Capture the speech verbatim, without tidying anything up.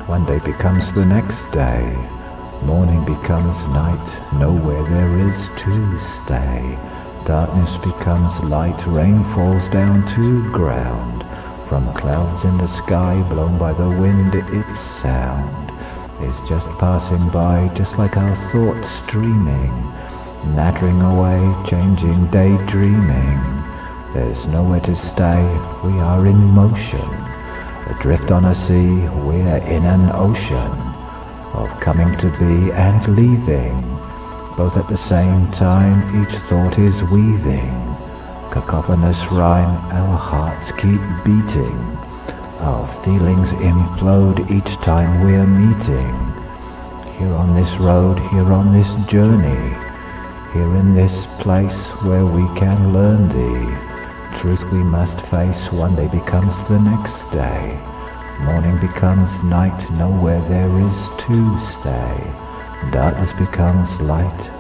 one day becomes the next day. Morning becomes night, nowhere there is to stay. Darkness becomes light, rain falls down to ground. From clouds in the sky, blown by the wind, its sound is just passing by, just like our thoughts streaming, nattering away, changing, daydreaming. There's nowhere to stay, we are in motion. Adrift on a sea, we're in an ocean of coming to be and leaving. Both at the same time, each thought is weaving cacophonous rhyme, our hearts keep beating. Our feelings implode each time we're meeting. Here on this road, here on this journey, here in this place where we can learn thee. Truth we must face, one day becomes the next day. Morning becomes night, nowhere there is to stay. Darkness becomes light,